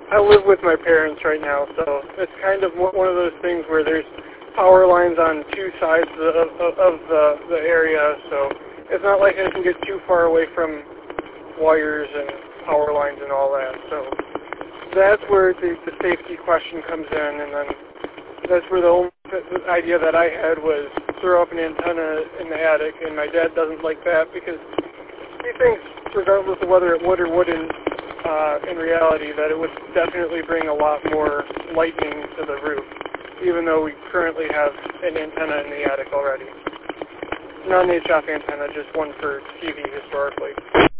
I live with my parents right now, so it's kind of one of those things where there's power lines on two sides of the area, so it's not like I can get too far away from wires and power lines and all that. So that's where the safety question comes in, and then that's where the idea that I had was throw up an antenna in the attic, and my dad doesn't like that because he thinks, regardless of whether it would or wouldn't, in reality, that it would definitely bring a lot more lightning to the roof, even though we currently have an antenna in the attic already. Not an HF antenna, just one for TV historically.